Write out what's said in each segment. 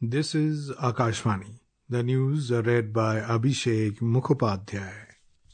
This is Akashvani. The news are read by Abhishek Mukhopadhyay.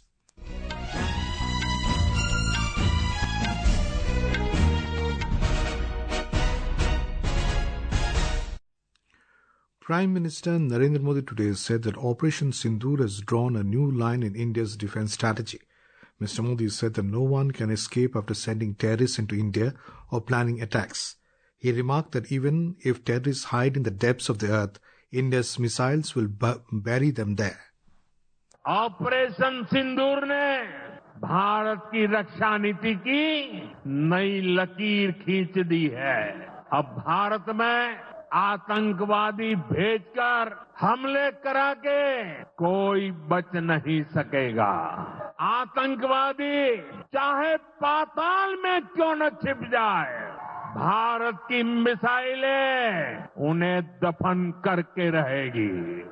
Prime Minister Narendra Modi today said that Operation Sindoor has drawn a new line in India's defence strategy. Mr. Modi said that no one can escape after sending terrorists into India or planning attacks. He remarked that even if terrorists hide in the depths of the earth, India's missiles will bury them there. Operation Sindoor ने भारत की रक्षा नीति की नई लकीर खींच दी है। अब भारत में आतंकवादी भेजकर हमले करा के कोई बच नहीं सकेगा। आतंकवादी चाहे पाताल में क्यों न छिप जाए, भारत की मिसाइलें उन्हें दफन करके रहेगी।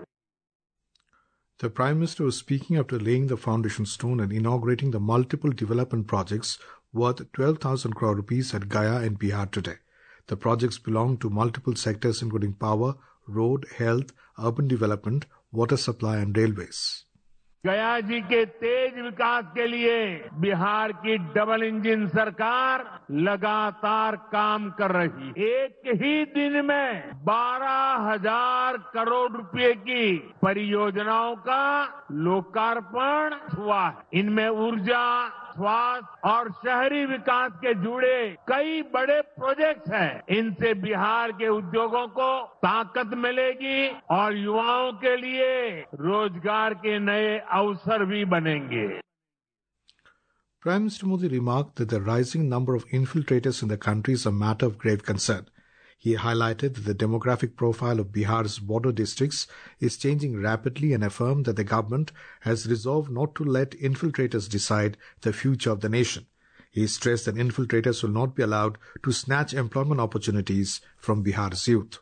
The Prime Minister was speaking after laying the foundation stone and inaugurating the multiple development projects worth 12,000 crore rupees at Gaya in Bihar today. The projects belong to multiple sectors including power, road, health, urban development, water supply and railways. गया जी के तेज विकास के लिए बिहार की double engine सरकार लगातार काम कर रही है। एक ही दिन में 12,000 करोड़ रुपए की परियोजनाओं का लोकार्पण हुआ है। इनमें ऊर्जा, स्वास्थ्य और शहरी विकास के जुड़े कई बड़े प्रोजेक्ट्स हैं। इनसे बिहार के उद्योगों को ताकत मिलेगी और युवाओं के लिए रोजगार के नए अवसर भी बनेंगे। Prime Minister Modi remarked that the rising number of infiltrators in the country is a matter of grave concern. He highlighted that the demographic profile of Bihar's border districts is changing rapidly and affirmed that the government has resolved not to let infiltrators decide the future of the nation. He stressed that infiltrators will not be allowed to snatch employment opportunities from Bihar's youth.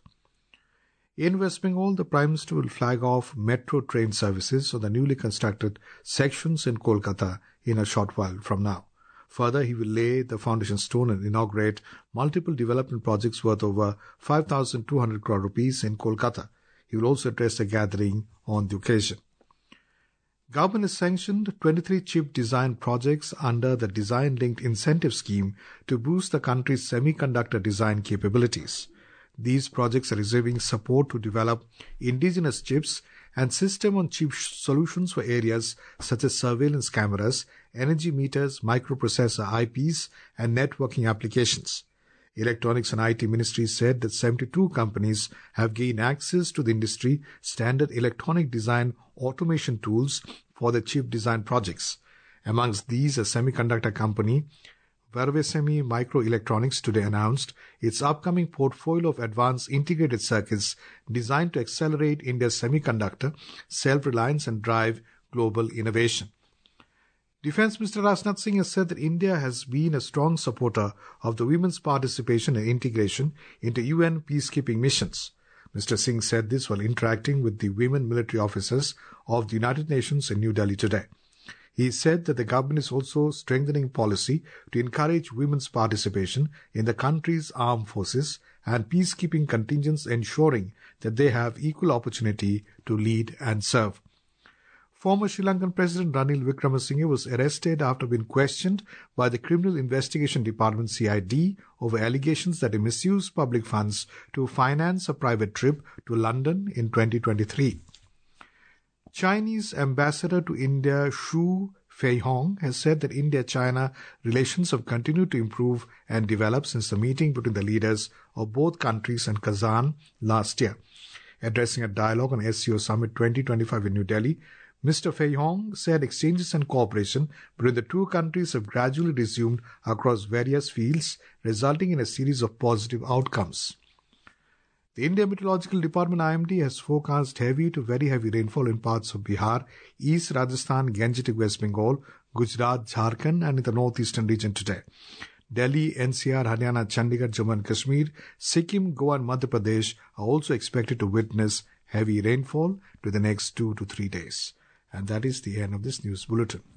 In West Bengal, the Prime Minister will flag off metro train services on the newly constructed sections in Kolkata in a short while from now. Further, he will lay the foundation stone and inaugurate multiple development projects worth over 5,200 crore rupees in Kolkata. He will also address a gathering on the occasion. Government has sanctioned 23 chip design projects under the Design-Linked Incentive Scheme to boost the country's semiconductor design capabilities. These projects are receiving support to develop indigenous chips and system-on-chip solutions for areas such as surveillance cameras, energy meters, microprocessor IPs, and networking applications. Electronics and IT Ministry said that 72 companies have gained access to the industry standard electronic design automation tools for the chip design projects. Amongst these, a semiconductor company, Varvesemi Microelectronics, today announced its upcoming portfolio of advanced integrated circuits designed to accelerate India's semiconductor self-reliance and drive global innovation. Defence Minister Rajnath Singh has said that India has been a strong supporter of the women's participation and integration into UN peacekeeping missions. Mr. Singh said this while interacting with the women military officers of the United Nations in New Delhi today. He said that the government is also strengthening policy to encourage women's participation in the country's armed forces and peacekeeping contingents, ensuring that they have equal opportunity to lead and serve. Former Sri Lankan President Ranil Wickremesinghe was arrested after being questioned by the Criminal Investigation Department CID over allegations that he misused public funds to finance a private trip to London in 2023. Chinese ambassador to India Xu Feihong has said that India-China relations have continued to improve and develop since the meeting between the leaders of both countries in Kazan last year. Addressing a dialogue on SCO Summit 2025 in New Delhi, Mr. Feihong said exchanges and cooperation between the two countries have gradually resumed across various fields, resulting in a series of positive outcomes. The India Meteorological Department IMD has forecast heavy to very heavy rainfall in parts of Bihar, East Rajasthan, Gangetic West Bengal, Gujarat, Jharkhand and in the northeastern region today. Delhi, NCR, Haryana, Chandigarh, Jammu and Kashmir, Sikkim, Goa and Madhya Pradesh are also expected to witness heavy rainfall to the next 2 to 3 days. And that is the end of this news bulletin.